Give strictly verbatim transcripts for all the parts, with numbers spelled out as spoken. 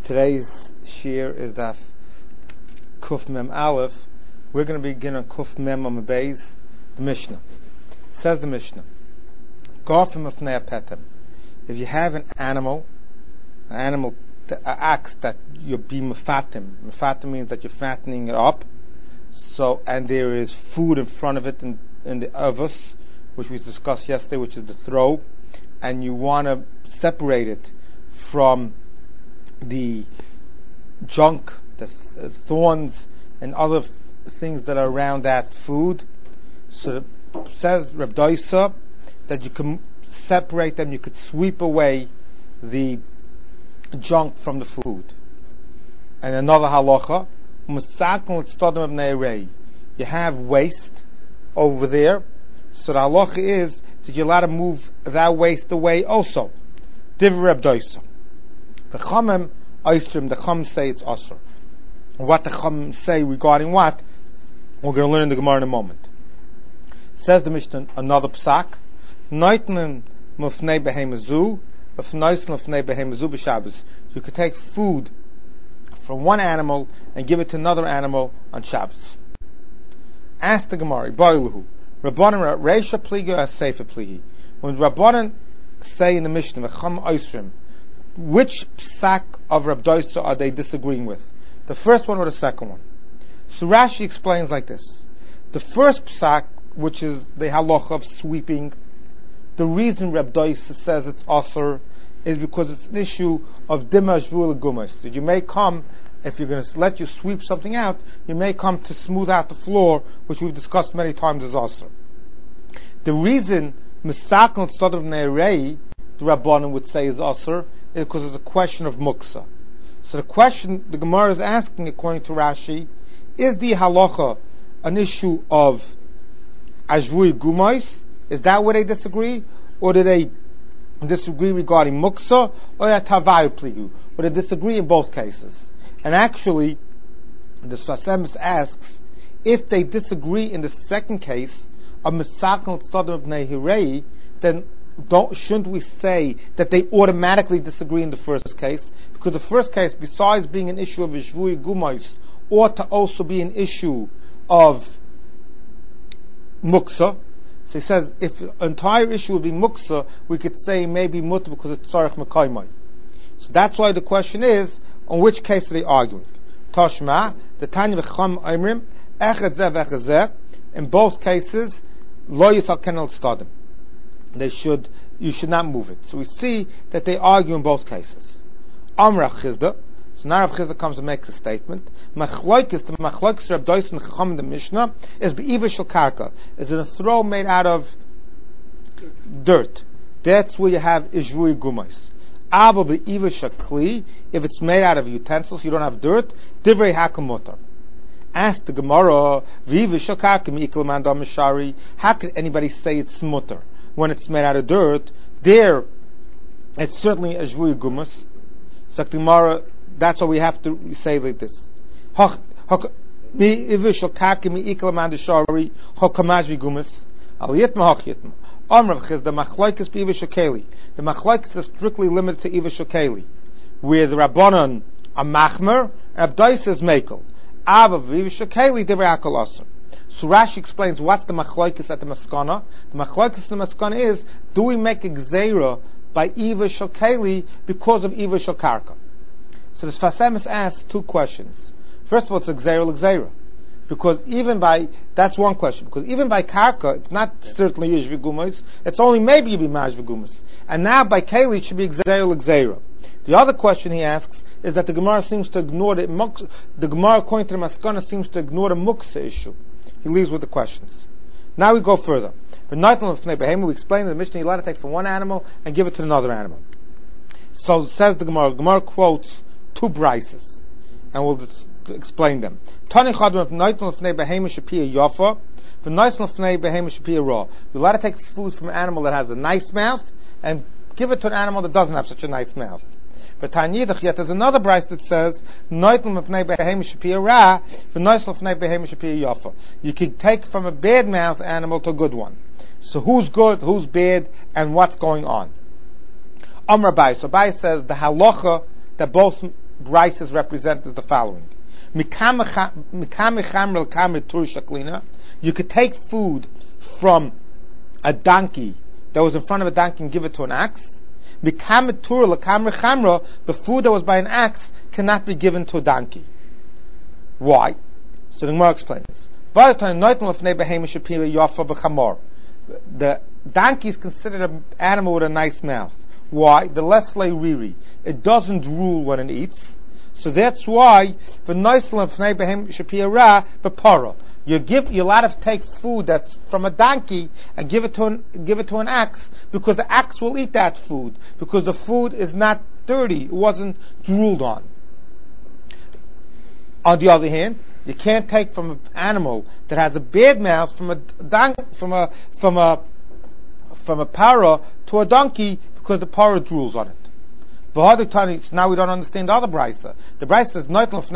Today's shir is Daf Kuf Mem Aleph. We're going to begin on Kuf Mem Am Beis, the Mishnah. Says the Mishnah, Garfim of Petem. If you have an animal, an animal, an ox that you're being mefatim. Mefatim means that you're fattening it up. So, and there is food in front of it in, in the avos, which we discussed yesterday, which is the throw, and you want to separate it from the junk, the thorns, and other f- things that are around that food. So it says Reb Doisa that you can separate them, you could sweep away the junk from the food. And another halacha, you have waste over there, so the halacha is that you're allowed to move that waste away also. Div Reb Doisa. The Chachamim Oisrim, the Chachamim say it's Osir. What the Chachamim say regarding what, we're going to learn in the Gemara in a moment. Says the Mishnah, another psak, Noitnen mufnei behemazu, v'fnoisen mufnei behemazu b'Shabbos. You could take food from one animal and give it to another animal on Shabbos. Ask the Gemara, Boiluhu, Rabbanan Reisha Pligi or Seifa Pligi. When Rabbanan say in the Mishnah, Chachamim Oisrim, which psak of Reb Doisa are they disagreeing with? The first one or the second one? So Rashi explains like this. The first psak, which is the halacha of sweeping, the reason Reb Doisa says it's asur is because it's an issue of dima shvul gumas. That you may come, if you're going to let you sweep something out, you may come to smooth out the floor, which we've discussed many times as asur. The reason misakon tzad of neirei, the Rabbanan would say is asur, is because it's a question of muksa. So the question the Gemara is asking, according to Rashi, is the halacha an issue of ajvui gumais? Is that where they disagree? Or do they disagree regarding muksa? Or tavayu pligu? Or they disagree in both cases? And actually, the Sfasemis asks, if they disagree in the second case, of misakal tzadam of nehirei, then Don't, shouldn't we say that they automatically disagree in the first case? Because the first case, besides being an issue of Ishvui Gumais, ought to also be an issue of Muksa. So he says, if the entire issue would be Muksa, we could say maybe Muta because it's Tzarech Mekaymai. So that's why the question is, on which case are they arguing? Tashma, the Tanya V'cham Aimrim, Echad Zeh V'echad Zeh, in both cases, Lo Yisal Kenel Stadim. They should, you should not move it. So we see that they argue in both cases. Amra Chizda, so now Rav Chizda comes and makes a statement. Machloikis, the Machloikis Reb Doisa and Chacham in the Mishnah, is Be'iva Shel Karka, is it a throw made out of dirt. That's where you have Ishvui Gumais. Aba Be'iva Shel Kli, if it's made out of utensils, you don't have dirt, Divrei Hakamotar. Ask the Gemara, V'iva Shel Karka Mi'ikal Mandam Mishari, how could anybody say it's mutter when it's made out of dirt? There, it's certainly a Shvui Gumas. So tomorrow, that's what we have to say like this. Mi ivishal kaki mi ikla mandashari hokamajvi gumas aliyitma hokyitma. Amrav chiz the machlokes be ivishal keli. The machlokes is strictly limited to ivishal keli, where the Rabbanon are machmer and Abdais is mekel. Avav ivishal keli divrei akol aser. So Rashi explains what's the machlokes at the maskana. The machlokes at the maskana is, do we make a gzeira by Iva Shel Keli because of Iva Shel Karka? So the Sfasemis asks two questions. First of all, it's a gzeira l'gzeira. Because even by, that's one question, because even by Karka, it's not certainly Yish V'Gumas, it's only maybe Yibi Maj V'Gumas. And now by Keli, it should be gzeira l'gzeira. The other question he asks is that the Gemara seems to ignore the, the Gemara according to the maskana seems to ignore the muksa issue. He leaves with the questions. Now we go further. We explain in the Mishnah, you're allowed to take from one animal and give it to another animal. So says the Gemara. Gemara quotes two brises, and we'll just explain them. You're allowed to take food from an animal that has a nice mouth and give it to an animal that doesn't have such a nice mouth. But there's another brise that says, you can take from a bad mouth animal to a good one. So who's good, who's bad, and what's going on? Amr Abai. So Abai says the halacha that both brises represent is the following. You could take food from a donkey that was in front of a donkey and give it to an ox. The food that was by an ox cannot be given to a donkey. Why? So the Gemara explains. The donkey is considered an animal with a nice mouth. Why? The less riri. It doesn't drool when it eats. So that's why the you give you're allowed to take food that's from a donkey and give it to an, give it to an ox, because the ox will eat that food, because the food is not dirty, it wasn't drooled on. On the other hand, you can't take from an animal that has a bad mouth from a don- from a from a from a para to a donkey, because the para drools on it. Now we don't understand the other brisa. The brisa says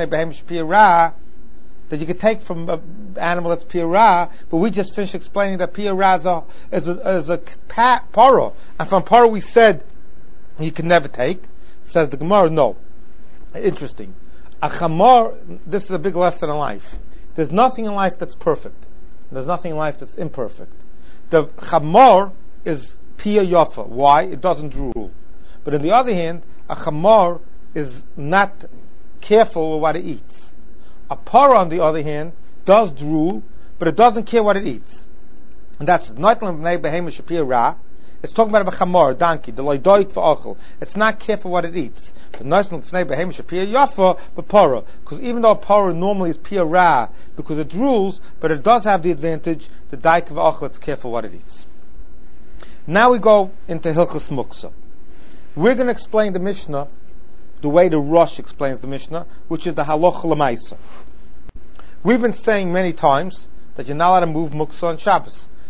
that you could take from an animal that's pira, but we just finished explaining that pira is a is a, is a para, and from para we said you can never take. Says the Gemara, no. Interesting. A chamor. This is a big lesson in life. There's nothing in life that's perfect. There's nothing in life that's imperfect. The chamor is pia yafa. Why? It doesn't drool. But on the other hand, a chamor is not careful with what it eats. A para, on the other hand, does drool, but it doesn't care what it eats. And that's not it's talking about a chamor, a donkey, the loidoik for It's not careful what it eats. Because even though a para normally is pia ra, because it drools, but it does have the advantage, the daik of ochel, it's careful what it eats. Now we go into Hilchos Muksa. We're going to explain the Mishnah the way the Rosh explains the Mishnah, which is the Halacha L'Maisa. We've been saying many times that you're not allowed to move Muksa on Shabbos.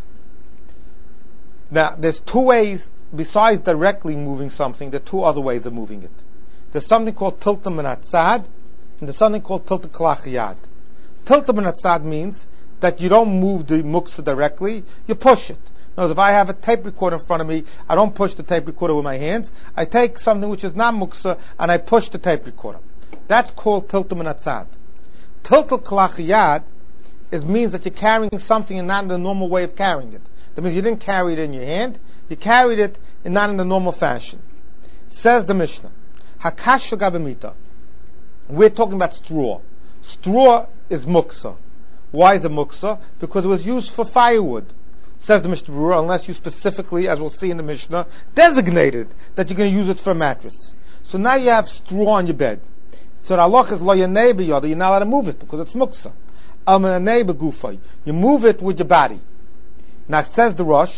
Now, there's two ways, besides directly moving something, there are two other ways of moving it. There's something called Tilta Min Hatzad, and there's something called Tilta Kalach Yad. Tilta Min Hatzad means that you don't move the Muksa directly, you push it. Now, if I have a tape recorder in front of me, I don't push the tape recorder with my hands. I take something which is not muksa and I push the tape recorder. That's called tilta min hatzad. Tilta kalach yad is means that you're carrying something and not in the normal way of carrying it. That means you didn't carry it in your hand, you carried it in not in the normal fashion. Says the Mishnah, Hakash gabemita. We're talking about straw. Straw is muksa. Why is it muksa? Because it was used for firewood. Says the Mishnah Berurah, unless you specifically, as we'll see in the Mishnah, designated that you're going to use it for a mattress. So now you have straw on your bed. So the halach is lo yanei b'yada, you're not allowed to move it because it's muksa. Al manei b'gufay, you move it with your body. Now says the Rosh,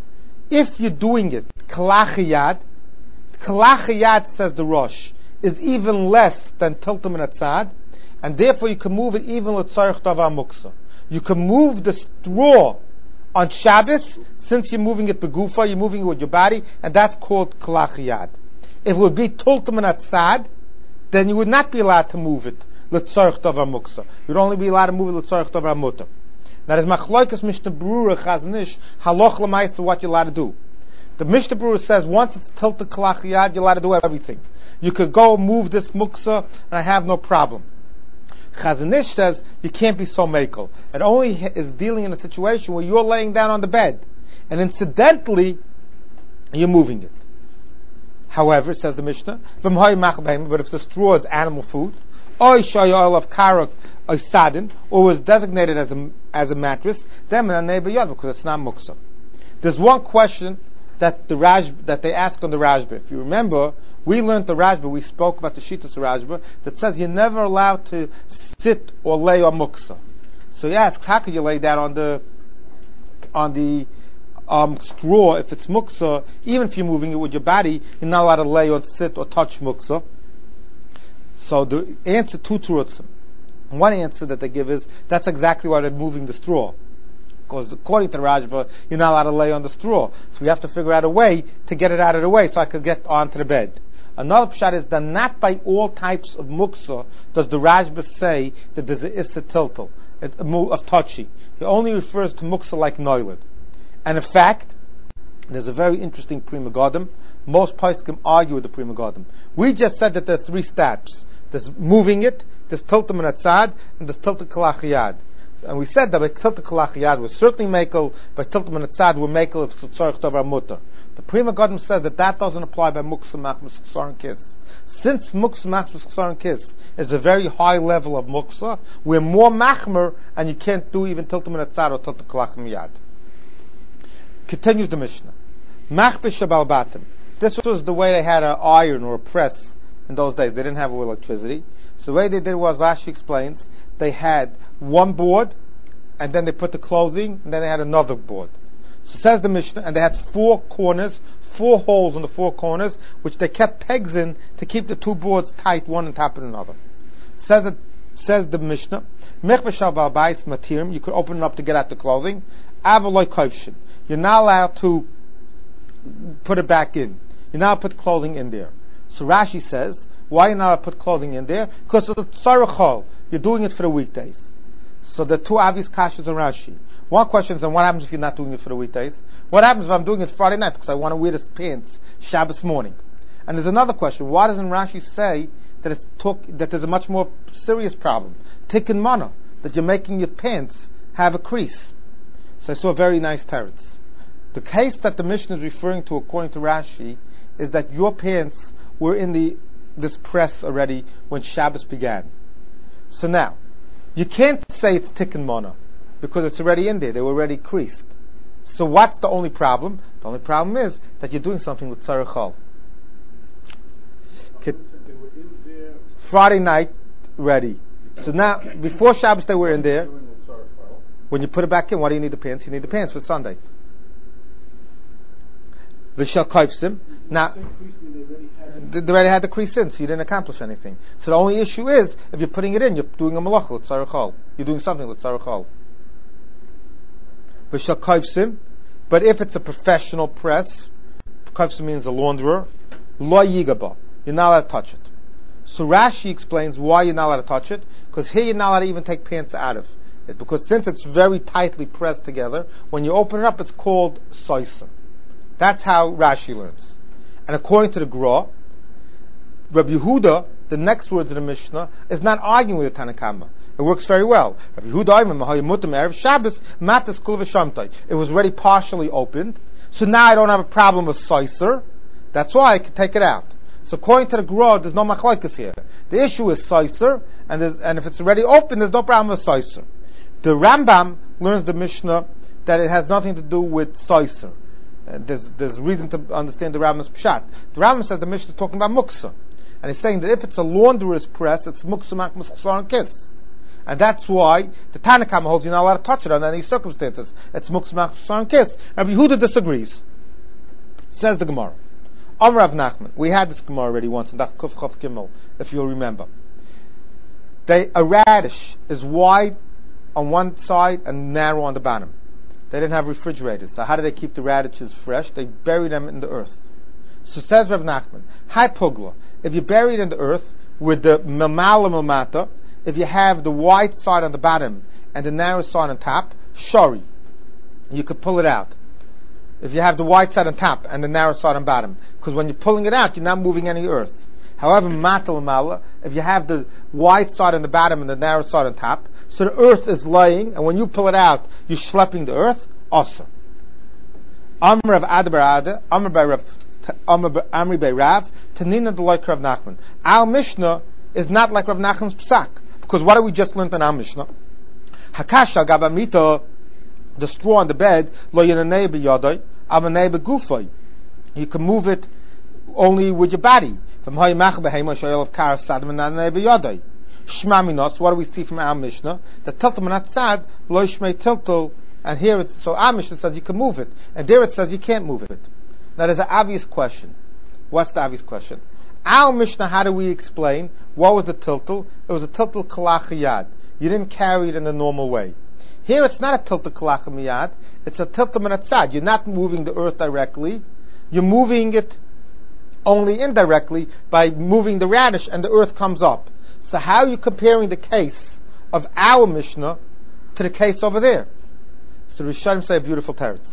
if you're doing it kalach yad, kalach yad, says the Rosh, is even less than tilta min hatzad, and therefore you can move it even with tzarich davar muksa. You can move the straw on Shabbos, since you're moving it begufa, you're moving it with your body, and that's called kalach yad. If it would be tilta min hatzad, then you would not be allowed to move it l'tzarich davar muksa. You'd only be allowed to move it l'tzarich davar muta. Now there's machloikas Mishnah Berurah Chazon Ish haloch l'maisa what you're allowed to do. The Mishnah Berurah says once it's tilta kalach yad, you're allowed to do everything. You could go move this muksa, and I have no problem. Chazon Ish says you can't be so mekel. It only is dealing in a situation where you're laying down on the bed, and incidentally, you're moving it. However, says the Mishnah, but if the straw is animal food, or oil of karak or sadin, or was designated as a as a mattress, then because it's not muksa. There's one question that the Raj, that they ask on the Rashba. If you remember, we learned the Rashba, we spoke about the Shittas Rashba, that says you're never allowed to sit or lay on muksa. So he asks, how could you lay that on the on the um, straw if it's muksa? Even if you're moving it with your body, you're not allowed to lay or sit or touch muksa. So the answer, two turutzim. One answer that they give is, that's exactly why they're moving the straw. Because according to the Rashba, you're not allowed to lay on the straw. So we have to figure out a way to get it out of the way so I could get onto the bed. Another pshat is that not by all types of muksa does the Rashba say that there's a issa tiltal, of touchy. He only refers to muksa like noilid. And in fact, there's a very interesting Pri Megadim. Most poskim argue with the Pri Megadim. We just said that there are three steps. There's moving it, there's tilta min atzad, and there's tilta kalach yad. And we said that by tilta kalach yad we're certainly makel, by tilta min atzad we're makel if it's tzorich tov mutter. The Prima Godim says that that doesn't apply by muksa machmas chsar and kiss. Since muksa machmas chsar and kiss is a very high level of muksa, we're more machmer, and you can't do even tilta min atzad or tilta kalach yad. Continues the Mishnah. Machbish shabal batim. This was the way they had an iron or a press in those days. They didn't have electricity. So the way they did was, Rashi explains, they had one board, and then they put the clothing, and then they had another board. So says the Mishnah, and they had four corners, four holes in the four corners, which they kept pegs in to keep the two boards tight, one on top of another. Says it, says the Mishnah, Mechbeshal balbais matirim, you could open it up to get out the clothing. Avaloi kaivshin, you're not allowed to put it back in. You're not allowed to put clothing in there. So Rashi says, why are you not allowed to put clothing in there? Because it's tzarechol. You're doing it for the weekdays. So the two obvious kashas on Rashi. One question is, and what happens if you're not doing it for the weekdays? What happens if I'm doing it Friday night because I want to wear this pants Shabbos morning? And there's another question. Why doesn't Rashi say that it's talk, that there's a much more serious problem? Tikkun mana, that you're making your pants have a crease. So I saw a very nice teretz. The case that the Mishnah is referring to, according to Rashi, is that your pants were in the this press already when Shabbos began. So now, you can't say it's tikkun mana, because it's already in there, they were already creased. So what's the only problem? The only problem is that you're doing something with tzarechol. Friday night, ready. So now, before Shabbos they were in there. When you put it back in, what do you need the pants? You need the pants for Sunday. V'shal kaifsim. Now, they already had the crease in, so you didn't accomplish anything. So the only issue is, if you're putting it in, you're doing a malacha, with tzarechol. You're doing something with tzarechol. V'shal kaifsim. But if it's a professional press, kaifsim means a launderer, lo yigaba. You're not allowed to touch it. So Rashi explains why you're not allowed to touch it, because here you're not allowed to even take pants out of it. Because since it's very tightly pressed together, when you open it up, it's called soiser. That's how Rashi learns. And according to the Gra, Rabbi Yehuda, the next words of the Mishnah, is not arguing with the Tanakama. It works very well. Rabbi Yehuda, Shabbos, matas kul v'shamtai. It was already partially opened, so now I don't have a problem with soiser. That's why I can take it out. So according to the Gra, there's no machlokes here. The issue is soiser, and, and if it's already open, there's no problem with soiser. The Rambam learns the Mishnah that it has nothing to do with soiser. Uh, there's there's reason to understand the Rambam's pshat. The Rambam says the Mishnah is talking about muksa, and he's saying that if it's a launderer's press, it's muksa machmas chsar and kiss, and that's why the Tanakama holds you're not allowed to touch it under any circumstances. It's muksa machmas chsar and kiss. Rabbi Yehuda disagrees. Says the Gemara. Amar Rav Nachman. We had this Gemara already once in Daf Kuf Chav Gimel, if you'll remember. They, a radish is wide on one side and narrow on the bottom. They didn't have refrigerators, so how do they keep the radishes fresh? They bury them in the earth. So says Rav Nachman, Hai Pugla, if you bury it in the earth with the Mamala Mamata, if you have the wide side on the bottom and the narrow side on top, Shari, you could pull it out. If you have the wide side on top and the narrow side on bottom, because when you're pulling it out, you're not moving any earth. However, Matal Mala, if you have the wide side on the bottom and the narrow side on top, so the earth is laying, and when you pull it out, you're schlepping the earth, also. Amr of Adabar Amr by Rav, Amri by Rav, Tanina the like Rav Nachman. Our Mishnah is not like Rav Nachman's Psak, because what have we just learned in our Mishnah? Hakasha Gabamita, the straw on the bed, Lo Yananei B'Yadai, Amanei B'Gufay. You can move it only with your body. From Hayimach Behema Shoyel of Kar Sadam and Nanei B'Yadai. Shmaminos, what do we see from our Mishnah? The tiltal manat sad, lo shmei tiltal, and here it's, so our Mishnah says you can move it, and there it says you can't move it. Now there's an obvious question. What's the obvious question? Our Mishnah, how do we explain what was the tiltal? It was a tiltal kalach yad. You didn't carry it in the normal way. Here it's not a tiltal kalach miyad, it's a tiltal manat sad. You're not moving the earth directly, you're moving it only indirectly by moving the radish, and the earth comes up. So how are you comparing the case of our Mishnah to the case over there? So Rishonim say a beautiful teretz.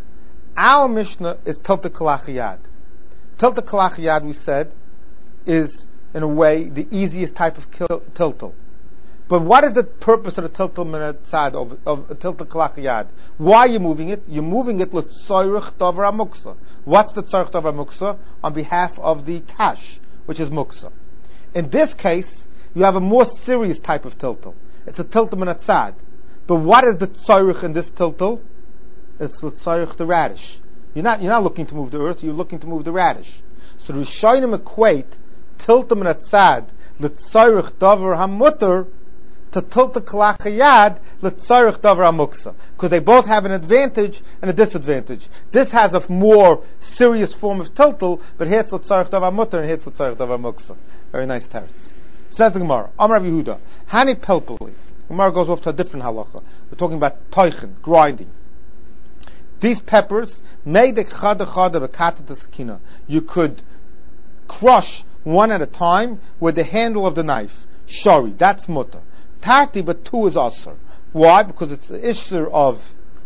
Our Mishnah is tilta kalach yad. Tilta kalach yad, we said, is in a way, the easiest type of kil- tiltal. But what is the purpose of the tiltal minat side of, of tiltal kalachiyad? Why are you moving it? You're moving it l'tzoyrich davar muksa. What's the tzorich davar muksa? On behalf of the cash, which is muksa. In this case, you have a more serious type of tiltal. It's a tiltal minat side. But what is the tzorich in this tiltal? It's the tzorich the radish. You're not you're not looking to move the earth. You're looking to move the radish. So the Rishonim equate tiltal minat side l'tzoyrich davar hamutter to tilta kalachayad l'tzarich davar muksa, because they both have an advantage and a disadvantage. This has a more serious form of tiltal, but here it's l'tzarich davar mutter and here it's l'tzarich davar muksa. Very nice teretz. Says the Gemara, Amar Rav Yehuda, Hani pelpuli. Gemara goes off to a different halacha. We're talking about toichin, grinding. These peppers, made chada chada v'kata t'skina. You could crush one at a time with the handle of the knife. Shari, that's mutter. Tarti, but two is asr. Why? Because it's the issur of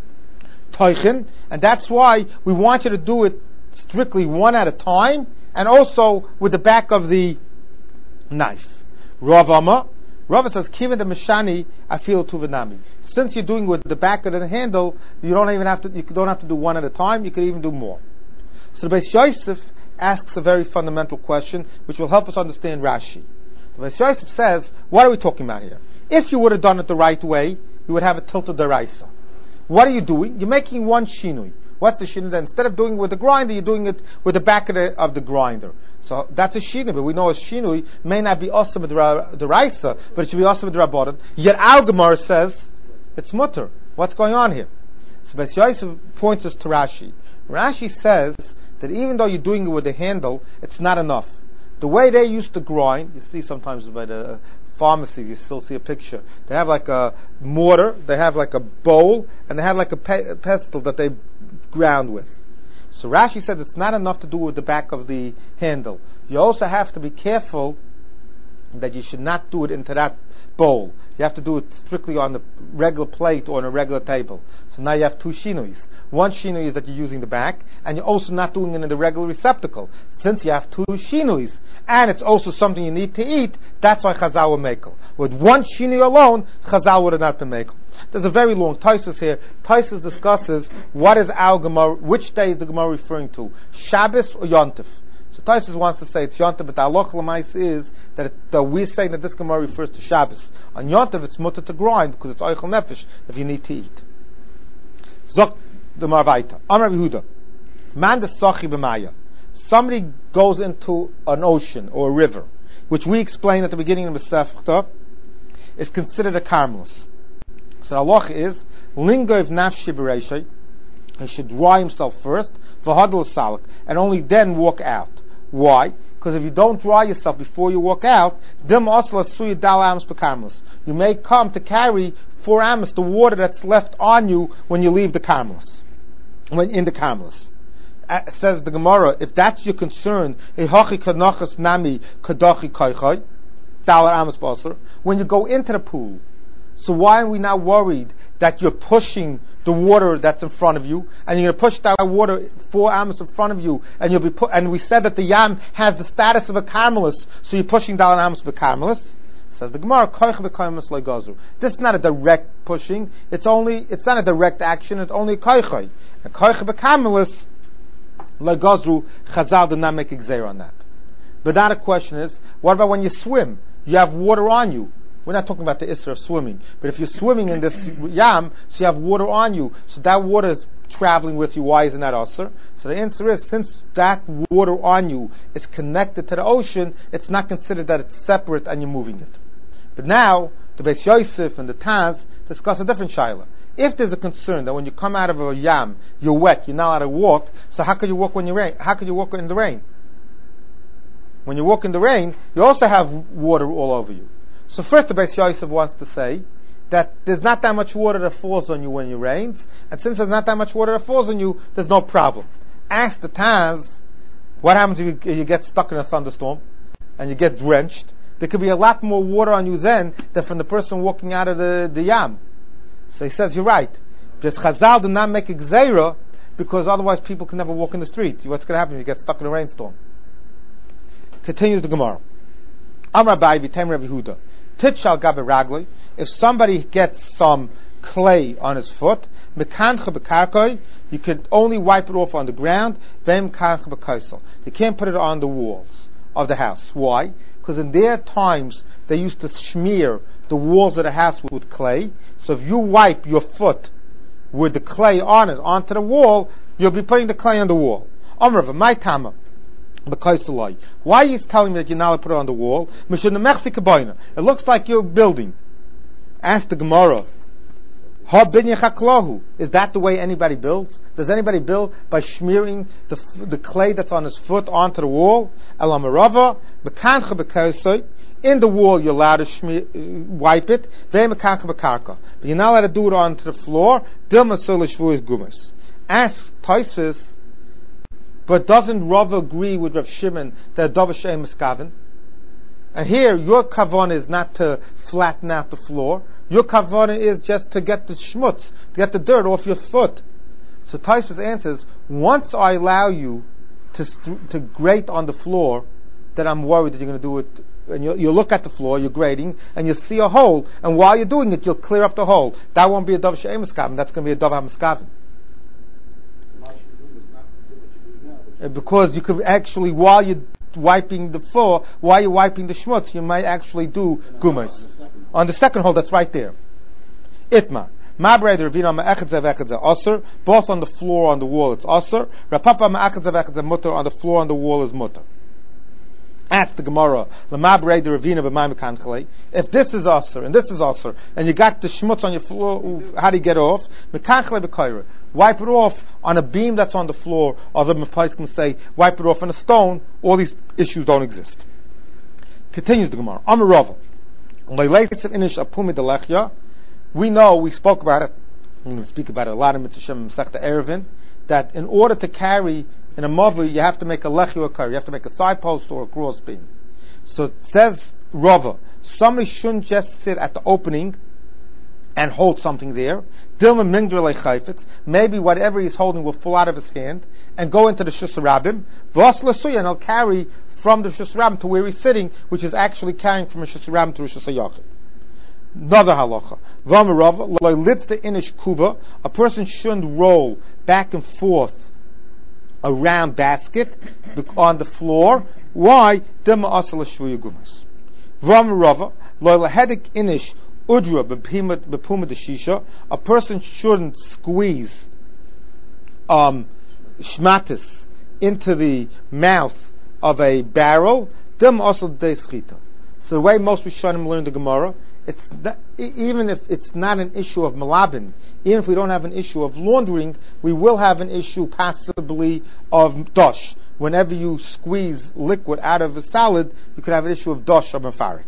toichin, and that's why we want you to do it strictly one at a time, and also with the back of the knife. Rav Amma, Rav says, "Kiven the mishani afil tuvanami." Since you're doing with the back of the handle, you don't even have to. You don't have to do one at a time. You can even do more. So the Beis Yosef asks a very fundamental question, which will help us understand Rashi. The Beis Yosef says, "What are we talking about here? If you would have done it the right way, you would have a tilted deraisa. What are you doing? You're making one shinui. What's the shinui then? Instead of doing it with the grinder, you're doing it with the back of the, of the grinder. So that's a shinui, but we know a shinui may not be awesome with the deraisa, but it should be awesome with the rabbanon. Yet Al Gemara says it's mutter. What's going on here? So Beis Yosef points us to Rashi. Rashi says that even though you're doing it with the handle, it's not enough. The way they used to grind, you see sometimes by the pharmacies, you still see a picture. They have like a mortar, they have like a bowl, and they have like a pe- pestle that they ground with. So Rashi said it's not enough to do with the back of the handle. You also have to be careful that you should not do it into that bowl. You have to do it strictly on the regular plate or on a regular table. So now you have two shinuis. One shinui is that you're using the back, and you're also not doing it in the regular receptacle. Since you have two shinuis, and it's also something you need to eat, that's why Chazal will makel. With one shinui alone, Chazal would have not been makel. There's a very long Taisus here. Taisus discusses what is our Gemara, which day is the Gemara referring to, Shabbos or Yontif. So Taisus wants to say it's Yontif, but the Aloch Lamais is that, it, that we're saying that this Gemara refers to Shabbos. On Yontif, it's mutter to grind because it's Eichel Nefesh if you need to eat. Zok the Marvaita. Amar Yehuda. Man the Sachi b'Maya. Somebody goes into an ocean or a river, which we explained at the beginning of the Masechta, is considered a karmelis. So the halacha is lingoiv nafshi b'reishay. He should dry himself first, v'hadol salik, and only then walk out. Why? Because if you don't dry yourself before you walk out, dim asla suya dal amos b'karmelis. You may come to carry four amos, the water that's left on you when you leave the karmelis, when in the karmelis. Uh, says the Gemara, if that's your concern, when you go into the pool, so why are we now worried that you're pushing the water that's in front of you, and you're going to push that water four amos in front of you, and you'll be put, and we said that the yam has the status of a karmelis, so you're pushing down amos b'karmelis. Says the Gemara, this is not a direct pushing. It's only, it's not a direct action. It's only a koichay. And koichay b'karmelis legazru. Chazal did not make a gzeir on that. But now the question is, what about when you swim? You have water on you. We're not talking about the issur of swimming, but if you're swimming in this yam, so you have water on you, so that water is traveling with you. Why isn't that usur? So the answer is, since that water on you is connected to the ocean, it's not considered that it's separate and you're moving it. But now, the Beis Yosef and the Taz discuss a different shaila. If there's a concern that when you come out of a yam, you're wet, you're not allowed to walk, so how could you walk when you rain? How could you walk in the rain? When you walk in the rain, you also have water all over you. So first the Beis Yosef wants to say that there's not that much water that falls on you when it rains, and since there's not that much water that falls on you, there's no problem. Ask the Taz, what happens if you, you get stuck in a thunderstorm and you get drenched? There could be a lot more water on you then than from the person walking out of the, the yam. So he says, you're right. Just Chazal do not make a gzeira, because otherwise people can never walk in the street. What's going to happen if you get stuck in a rainstorm? Continues the Gemara. Amar Bai v'tem Rav Yehuda. Tit shal gabe ragli. If somebody gets some clay on his foot, mekancha b'karkoi, you can only wipe it off on the ground. Vem kancha b'kaisel. You can't put it on the walls of the house. Why? Because in their times they used to smear the walls of the house with clay. So if you wipe your foot with the clay on it onto the wall, you'll be putting the clay on the wall. Amrav, my tama. Why are you telling me that you're not allowed to put it on the wall? It looks like you're building. Ask the Gemara. Is that the way anybody builds? Does anybody build by smearing the the clay that's on his foot onto the wall? In the wall you're allowed to smear, wipe it. But you're not allowed to do it onto the floor. Ask Tosfos. But doesn't Rav agree with Rav Shimon that Dov Shem Miskaven? And here, your kavanah is not to flatten out the floor. Your kavanah is just to get the schmutz, to get the dirt off your foot. So Tosfos answers, once I allow you to to grate on the floor, then I'm worried that you're going to do it. And you you look at the floor, you're grating, and you see a hole. And while you're doing it, you'll clear up the hole. That won't be a Dov Shem Miskaven. That's going to be a Dov HaMiskaven. Because you could actually, while you're wiping the floor, while you're wiping the schmutz, you might actually do gumas. On the second hole, that's right there. Itma. Mabrei the Ravina ma'echadze v'echadze osir. Both on the floor, on the wall, it's osir. Rapapa ma'echadze v'echadze mutter. On the floor, on the wall, is mutter. Ask the Gemara. L'mabrei the Ravina b'may mekanchalei. If this is osir and this is osir, and you got the schmutz on your floor, how do you get off? Mekanchalei b'koyre. Wipe it off on a beam that's on the floor. Other Mephiles can say, wipe it off on a stone. All these issues don't exist. Continues the Gemara. Amarava. We know, we spoke about it, we're going to speak about it a lot in Mitzvah Shem Masechta Eruvin, that in order to carry in a mavu, you have to make a lechia or you have to make a side post or a cross beam. So it says Rava, somebody shouldn't just sit at the opening and hold something there. Maybe whatever he's holding will fall out of his hand and go into the Shus Rabbim. And he'll carry from the Shus Rabbim to where he's sitting, which is actually carrying from a Shus Rabbim to a Shus Yachid. Another halacha. A person shouldn't roll back and forth a round basket on the floor. Why? Udra b'puma deshisha. A person shouldn't squeeze um, shmatis into the mouth of a barrel. Dem also deschita. So the way most Rishonim learn the Gemara, it's not, even if it's not an issue of malabin, even if we don't have an issue of laundering, we will have an issue possibly of dosh. Whenever you squeeze liquid out of a salad, you could have an issue of dosh or mafarik.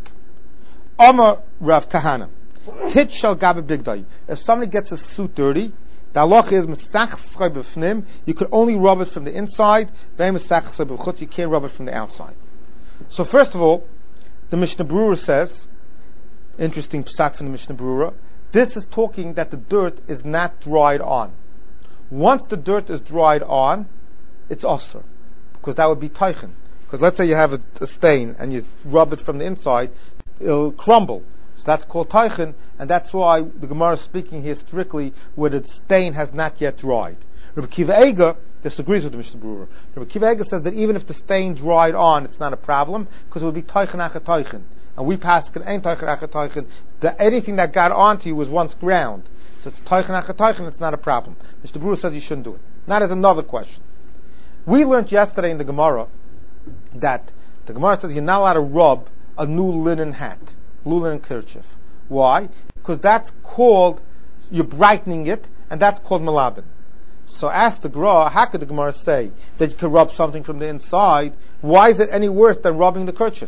Omar Rav Kahana. Tit shall gabe bigdai. If somebody gets a suit dirty, the halacha is mesach schoi b'fnim. You could only rub it from the inside. Ve'mesach schoi b'chutz. You can't rub it from the outside. So first of all, the Mishnah Berurah says, interesting psak from the Mishnah Berurah, this is talking that the dirt is not dried on. Once the dirt is dried on, it's osur, because that would be teichen. Because let's say you have a, a stain and you rub it from the inside, it'll crumble. So that's called teichen, and that's why the Gemara is speaking here strictly where the stain has not yet dried. Rabbi Kiva Eiger disagrees with the Mishnah Berurah. Rabbi Kiva Eiger says that even if the stain dried on, it's not a problem, because it would be teichen acha teichen. And we pass ein teichen acha teichen. The anything that got onto you was once ground. So it's teichen acha teichen, it's not a problem. Mishnah Berurah says you shouldn't do it. That is another question. We learned yesterday in the Gemara that the Gemara says you're not allowed to rub a new linen hat, new linen kerchief. Why? Because that's called, you're brightening it, and that's called malabin. So ask the Gra, how could the Gemara say that you can rub something from the inside? Why is it any worse than rubbing the kerchief?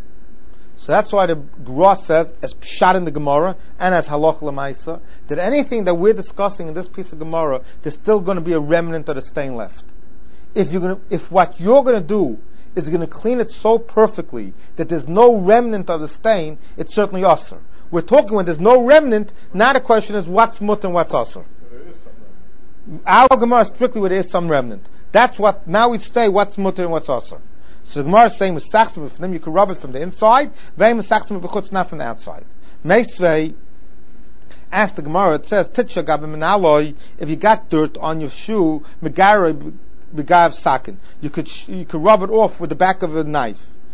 So that's why the Gra says, as pshat in the Gemara, and as halach l'maisa, that anything that we're discussing in this piece of Gemara, there's still going to be a remnant of the stain left. If you're going to, if what you're going to do is going to clean it so perfectly that there's no remnant of the stain, it's certainly usher. We're talking when there's no remnant, now the question is what's mut and what's usher. Our Gemara is strictly where there is some remnant. That's what, now we say what's mutter and what's usher. So the Gemara is saying Mesachsim from them, you can rub it from the inside, Vein Mesachsim b'chutz, not from the outside. Meisvei, ask the Gemara, it says, Titcha gabim an alloy, if you got dirt on your shoe, Megara begav sakin. You could you could rub it off with the back of a knife.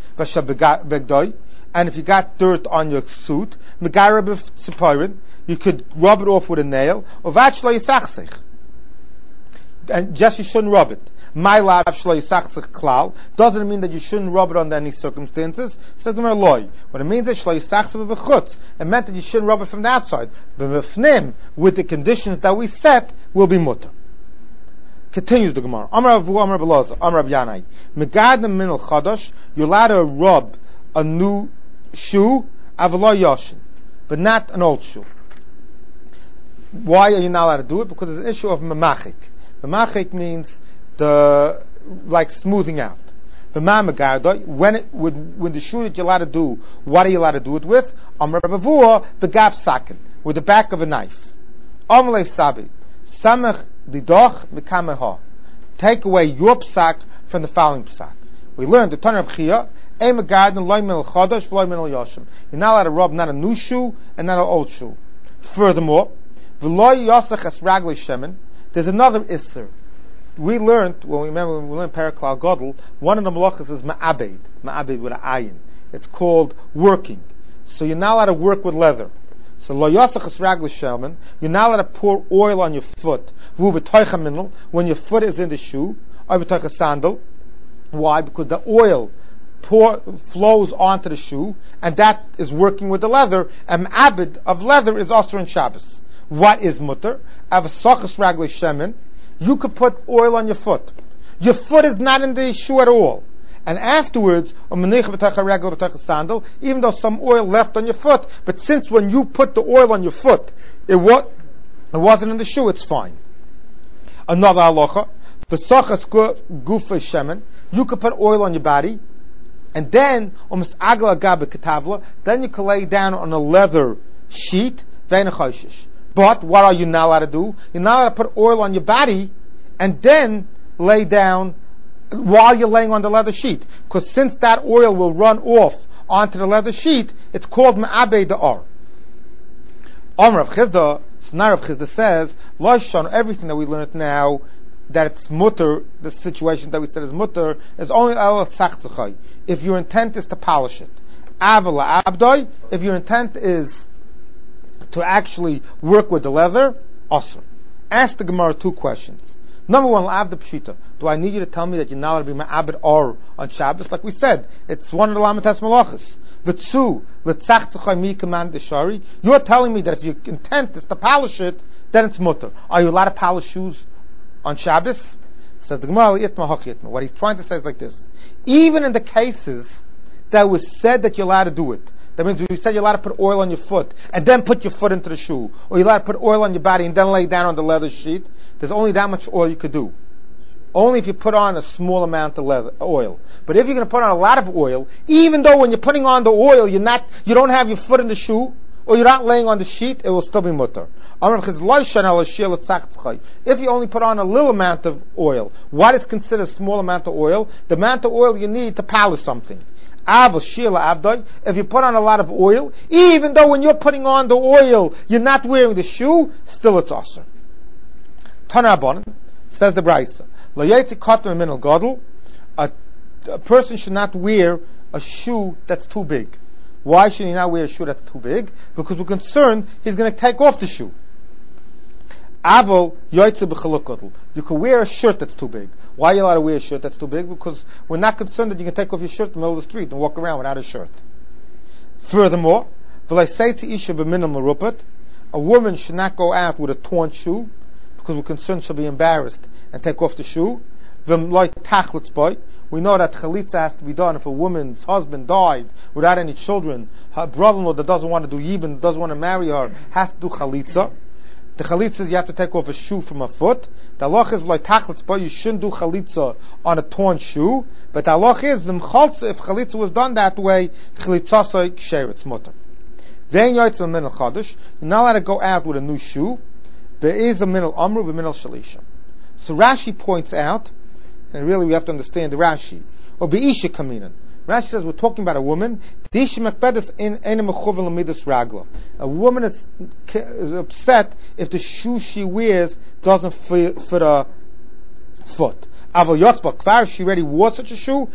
And if you got dirt on your suit, Megara b'tziporin, you could rub it off with a nail, or vachlo yisachsich. And just you shouldn't rub it. My lav shlo yisachsich klal doesn't mean that you shouldn't rub it under any circumstances. Says the loy. What it means is shlo yisachsich b'chutz. It meant that you shouldn't rub it from the outside. But b'fnim, with the conditions that we set, will be mutter. Continues the Gemara. Amar Avu, Amar Beloza, Amar Yanai. Megadna minel chadash. You're allowed to rub a new shoe, avalo yoshin, but not an old shoe. Why are you not allowed to do it? Because it's an issue of memachik. Memachik means the like smoothing out. V'ma when it when, when the shoe that you're allowed to do, what are you allowed to do it with? Amar Bavua begav sakin, with the back of a knife. Amle sabi samach didoch mekameha. Take away your psak from the following psak. We learned the Tanur of Chia. You're not allowed to rub not a new shoe and not an old shoe. Furthermore, there's another isser. We learned, when we remember when we learned Paraklal Godel, one of the malachas is ma'abed, ma'abed with an ayin. It's called working. So you're not allowed to work with leather. So lo yosachas ragli shemen, you're not allowed to pour oil on your foot. When your foot is in the shoe, or b'toich a sandal. Why? Because the oil pour, flows onto the shoe, and that is working with the leather. And abed of leather is also in Shabbos. What is mutter? Avasachas ragli shemen. You could put oil on your foot. Your foot is not in the shoe at all. And afterwards, even though some oil left on your foot, but since when you put the oil on your foot, it, wa- it wasn't in the shoe, it's fine. Another halacha, v'sachas gufa shemen. You could put oil on your body, and then almost agla gabe katavla. Then you can lay down on a leather sheet. But what are you not allowed to do? You're not allowed to put oil on your body and then lay down while you're laying on the leather sheet. Because since that oil will run off onto the leather sheet, it's called ma'abei da'ar. Amr of Chizda, Snar of Chizda says, Loishon, everything that we learned now, that it's mutter, the situation that we said is mutter, is only al tzachtzachai. If your intent is to polish it. Avala abdoi, if your intent is to actually work with the leather, awesome. Ask the Gemara two questions. Number one, L'Avda Pshita. Do I need you to tell me that you're not allowed to be Ma'abed Or on Shabbos? Like we said, it's one of the Lamatas Malachas. But two, L'Tzach Tzachai Mi Command Deshari. You're telling me that if your intent is to polish it, then it's mutter. Are you allowed to polish shoes on Shabbos? Says the Gemara, what he's trying to say is like this. Even in the cases that was said that you're allowed to do it, that means we said you're allowed to put oil on your foot and then put your foot into the shoe, or you're allowed to put oil on your body and then lay down on the leather sheet. There's only that much oil you could do. Only if you put on a small amount of leather, oil. But if you're going to put on a lot of oil, even though when you're putting on the oil, you're not, you don't have your foot in the shoe, or you're not laying on the sheet, it will still be mutter. If you only put on a little amount of oil, what is considered a small amount of oil? The amount of oil you need to polish something. If you put on a lot of oil, even though when you're putting on the oil, you're not wearing the shoe, still it's awesome. Tanabon says the Braisa, a person should not wear a shoe that's too big. Why should he not wear a shoe that's too big? Because we're concerned he's going to take off the shoe. You can wear a shirt that's too big. Why are you allowed to wear a shirt that's too big? Because we're not concerned that you can take off your shirt in the middle of the street and walk around without a shirt. Furthermore, a woman should not go out with a torn shoe because we're concerned she'll be embarrassed and take off the shoe. We know that chalitza has to be done if a woman's husband died without any children. Her brother-in-law that doesn't want to do yibum, doesn't want to marry her, has to do chalitza. The chalitza is you have to take off a shoe from a foot. The halach is like tachlitz, you shouldn't do chalitza on a torn shoe. But the halach is the mchaltza, if chalitza was done that way, chalitza ksheretz mutter. Then you're not allowed to go out with a new shoe. There is a minal amru, a minal shalisha. So Rashi points out, and really we have to understand the Rashi. or be'isha kaminan. Rashi says we're talking about a woman. A woman is, is upset if the shoe she wears doesn't fit, fit her foot. She already wore such a shoe.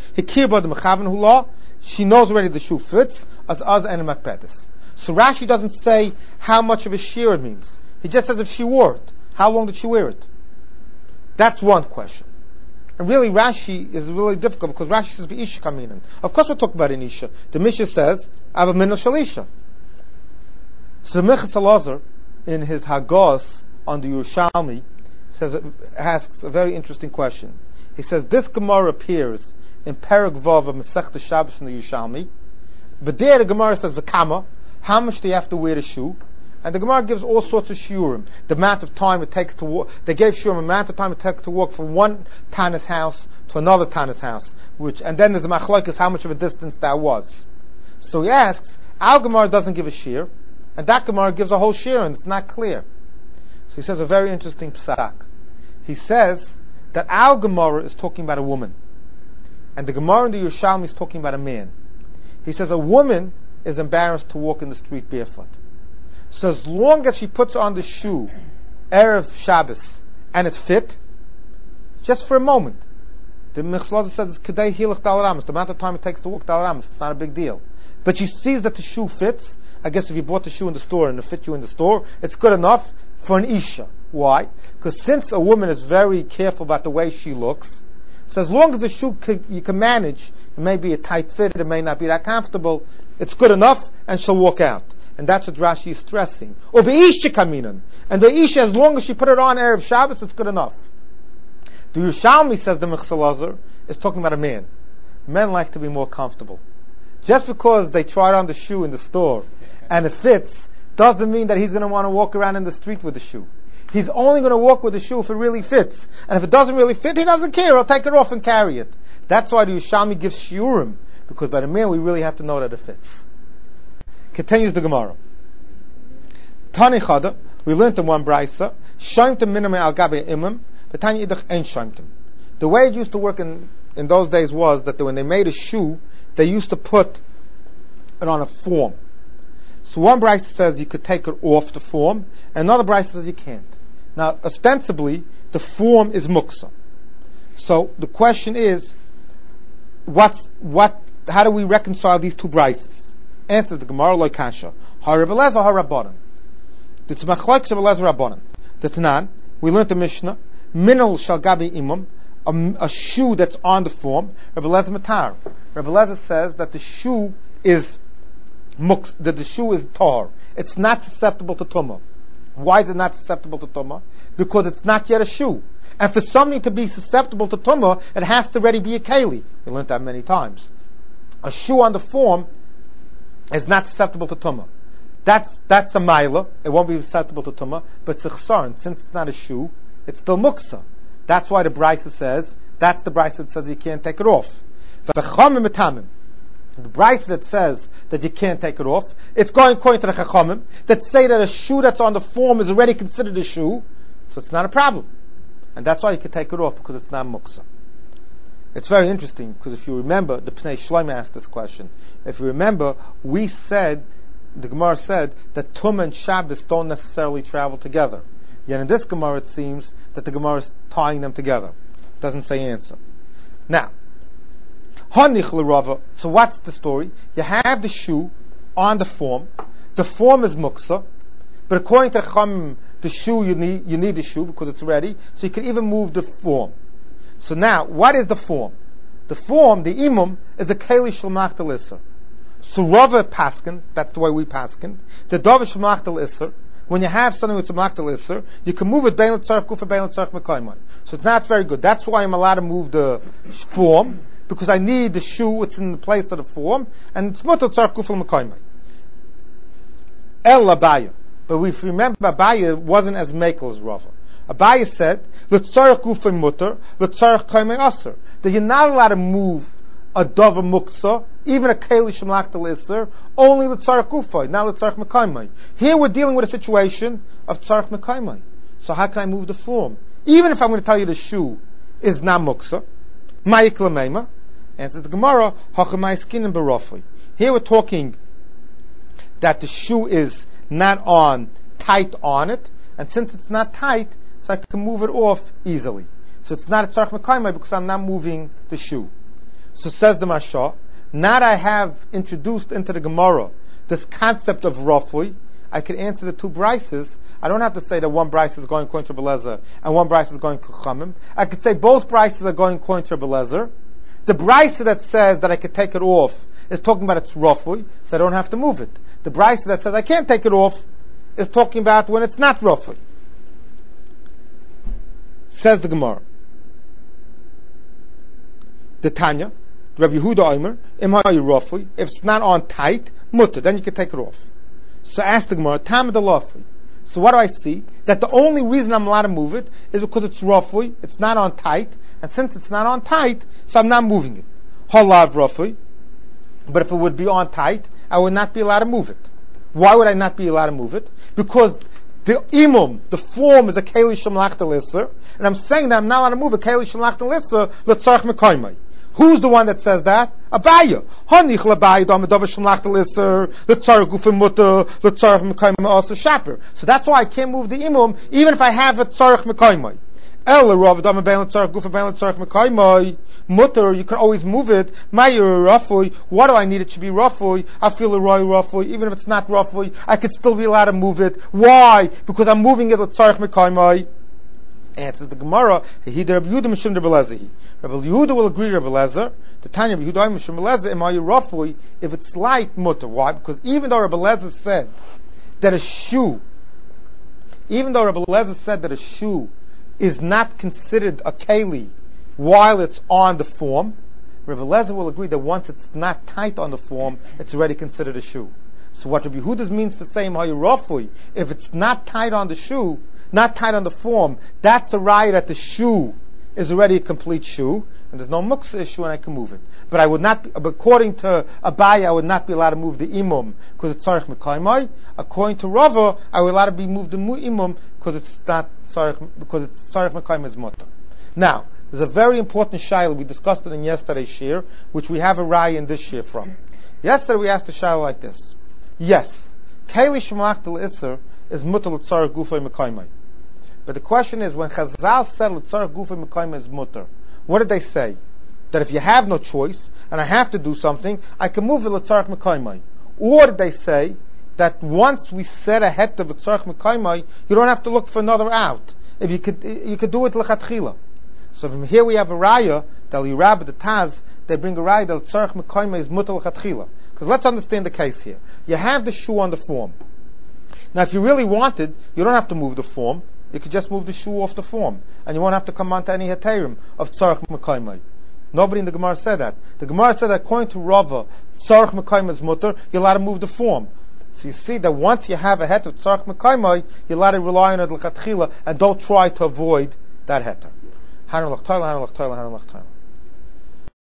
She knows already the shoe fits. As other makbedis. So Rashi doesn't say how much of a shear it means. He just says if she wore it. How long did she wear it? That's one question. And really, Rashi is really difficult because Rashi says, "Be'isha kaminan." Of course, we're talking about an isha. The Mishnah says, "Ava min shalisha." So Minchas Elazar, in his Hagos on the Yerushalmi, says asks a very interesting question. He says this Gemara appears in Perek Vav of Masechta Shabbos in the Yerushalmi, but there the Gemara says the Kama, how much do you have to wear the shoe? And the Gemara gives all sorts of shiurim. The amount of time it takes to walk. They gave shiurim the amount of time it takes to walk from one Tana's house to another Tana's house. Which, and then there's a machlokes how much of a distance that was. So he asks, our Gemara doesn't give a shear, and that Gemara gives a whole shear, and it's not clear. So he says a very interesting psak. He says that our Gemara is talking about a woman, and the Gemara in the Yerushalmi is talking about a man. He says a woman is embarrassed to walk in the street barefoot. So as long as she puts on the shoe Erev Shabbos and it fit, just for a moment, the Minchas Elazar says it's Kedei Hilach Dal Ramas. The amount of time it takes to walk Dal Ramas, it's not a big deal. But she sees that the shoe fits. I guess if you bought the shoe in the store and it fit you in the store, it's good enough for an Isha. Why? Because since a woman is very careful about the way she looks, so as long as the shoe can, you can manage, it may be a tight fit, it may not be that comfortable, it's good enough, and she'll walk out. And that's what Rashi is stressing. Or be'isha kaminan. And the isha, as long as she put it on Erev Shabbos, it's good enough. The Yerushalmi says the Minchas Elazar is talking about a man. Men like to be more comfortable. Just because they tried on the shoe in the store and it fits, doesn't mean that he's going to want to walk around in the street with the shoe. He's only going to walk with the shoe if it really fits. And if it doesn't really fit, he doesn't care. He'll take it off and carry it. That's why the Yerushalmi gives shiurim. Because by the man, we really have to know that it fits. Continues the Gemara. Tani Chada, we learned in one brayso, Shaimtem miname al gabe imam, but Tani idach ein shaimtem. The way it used to work in, in those days was that when they made a shoe, they used to put it on a form. So one brayso says you could take it off the form, and another brayso says you can't. Now, ostensibly, the form is muksa. So the question is, what's, what? How do we reconcile these two braysos? Answer the Gemara like Kasha. Ha Rebbe Elazar ha Rabbanan. It's machlokes Rebbe Elazar Rabbanan. The Tanan, we learned the Mishnah. Minol shal gabi imam, a, a shoe that's on the form. Rebbe Elazar matar. Rebbe Elazar says that the shoe is muks, that the shoe is tar. It's not susceptible to tumah. Why is it not susceptible to tumah? Because it's not yet a shoe. And for something to be susceptible to tumah, it has to already be a keli. We learned that many times. A shoe on the form is not susceptible to tumah. That's that's a maila. It won't be susceptible to tumah, but it's a chsaron. Since it's not a shoe, it's still muksa. That's why the brayso says that's the brayso that says you can't take it off. The brayso that says that you can't take it off, it's going according to the chachamim that say that a shoe that's on the form is already considered a shoe, so it's not a problem, and that's why you can take it off because it's not muksa. It's very interesting because if you remember, the Pnei Shlomo asked this question. If you remember, we said, the Gemara said that Tumah and Shabbos don't necessarily travel together. Yet in this Gemara it seems that the Gemara is tying them together. It doesn't say answer. Now, Hanich l'Rava. So what's the story? You have the shoe on the form. The form is muksa, but according to Chachamim, the shoe you need you need the shoe because it's ready. So you can even move the form. So now, what is the form? The form, the imum, is the keli shel machtel iser. So Rava paskin, that's the way we paskin. The davar shel machtel iser. When you have something with a machtel iser, you can move it bein l'tzarech gufa bein l'tzarech mekayman. So it's not very good. That's why I'm allowed to move the form because I need the shoe. It's in the place of the form, and it's mutar l'tzarech gufa mekayman. El Abaya, but if you remember, Abaya wasn't as mekel as Rava. Abaya said, "L'tzarech gufa mutar, l'tzarech kaymei aser." That you're not allowed to move a davar muksa, even a keli shemlachtel iser, only l'tzarech gufa, not l'tzarech mekaymai. Here we're dealing with a situation of tzarech mekaymai. So how can I move the form? Even if I'm going to tell you the shoe is not muksa, ma'ik l'meima, Answers the Gemara, Hachamai Skinim Barofui. Here we're talking that the shoe is not on, tight on it, and since it's not tight, so I can move it off easily. So it's not a tzarech mekaymai because I'm not moving the shoe. So says the Mashah, now that I have introduced into the Gemara this concept of rafui, I can answer the two brises. I don't have to say that one brise is going according to Belezer and one brise is going to Chachamim. I could say both brises are going according to Belezer. The brise that says that I could take it off is talking about it's rafui, so I don't have to move it. The brise that says I can't take it off is talking about when it's not rafui. Says the Gemara. The Tanya, Rabbi Yehuda Omer, Imayu rafui, if it's not on tight, mutter, then you can take it off. So ask the Gemara, Tam the Lafui. So what do I see? That the only reason I'm allowed to move it is because it's rafui, it's not on tight, and since it's not on tight, so I'm not moving it. Halav rafui. But if it would be on tight, I would not be allowed to move it. Why would I not be allowed to move it? Because the imum, the form is a keli shemlach l'isser, and I'm saying that I'm not allowed to move a keli shemlach l'isser l'tzarech mekaymai. Who's the one that says that? Abaya. Hanich l'abaya dam davar shemlach l'isser l'tzarech gufim mutter l'tzarech mekaymai also shaper. So that's why I can't move the imum even if I have a tzarech mekaymai. El rav dam ben l'tzarech gufim ben l'tzarech mekaymai. Mutter, you can always move it. Mayur rafui. What do I need it to be rafui? I feel a roy rafui. Even if it's not rafui, I could still be allowed to move it. Why? Because I'm moving it with tzarech mekaymai. Answers the Gemara. He Rabbi Yehuda Mishum de Belezer. Rabbi Yehuda will agree to Rabbi Lezer. The Tanya Rabbi Yehuda Mishum Belezer. Mayur rafui. If it's light mutter, why? Because even though Rabbi Lezer said that a shoe, even though Rabbi Lezer said that a shoe is not considered a keli while it's on the form, Rabbi Lezer will agree that once it's not tight on the form, it's already considered a shoe. So what Rabbi Yehuda means to say, if it's not tight on the shoe, not tight on the form, that's a raya that the shoe is already a complete shoe, and there's no muksa issue and I can move it. But I would not, be, according to Abaya, I would not be allowed to move the imum because it's tzarech mekaymai. According to Rava, I would allowed to be moved the imum because it's not tzarech, because it's tzarech mekaymai is mutter. Now, there's a very important shayla. We discussed it in yesterday's shir, which we have a raya in this shir from. Yesterday we asked a shayla like this. Yes, keli shemlach l'isser is mutter l'tzarech gufay mekaymai. But the question is, when Chazal said l'tzarech gufay mekaymai is mutter, what did they say? That if you have no choice and I have to do something, I can move it l'tzarech mekaymai. Or did they say that once we set a het of l'tzarech mekaymai, you don't have to look for another out. If you could, you could do it l'chatchila. So from here we have a raya, that Yirab the Taz, they bring a raya that tzarech mekaymai is mutter l'chatchila. Because let's understand the case here. You have the shoe on the form. Now if you really wanted, you don't have to move the form. You could just move the shoe off the form. And you won't have to come on to any heterim of tzarech mekaymai. Nobody in the Gemara said that. The Gemara said that according to Rava, tzarech mekaymai is mutter, you're allowed to move the form. So you see that once you have a het of tzarech mekaymai, you're allowed to rely on it l'chatchila and don't try to avoid that heter. Hanulach Toila, Hanulach Toila, Hanulach Toila.